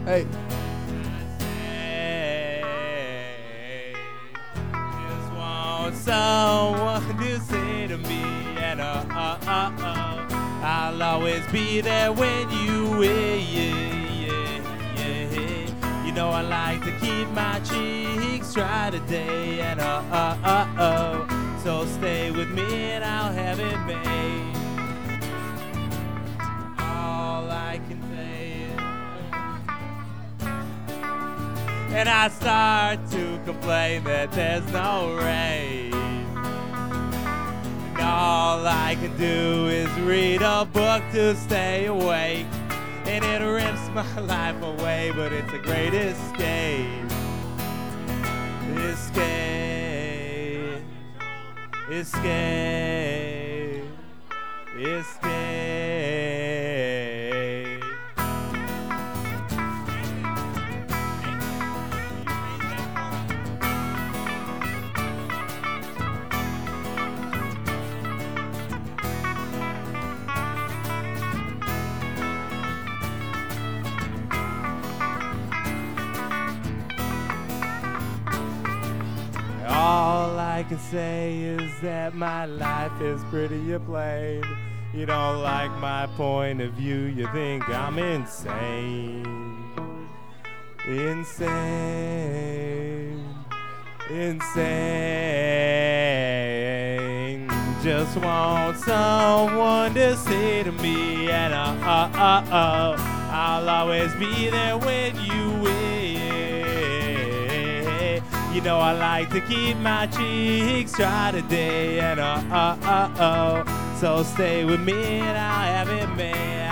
Hey. Just want someone to say to me, and I'll always be there when you will. You know I like to keep my cheeks dry today, and so stay with me and I'll have it made. All I can say is, and I start to complain that there's no rain. And all I can do is read a book to stay awake. And it rips my life away, but it's a great escape. Escape. Escape. Escape. All I can say is that my life is pretty plain. You don't like my point of view, you think I'm insane. Insane. Insane. Just want someone to say to me, and I'll always be there when you will. You know I like to keep my cheeks dry today, and so stay with me and I'll have it made.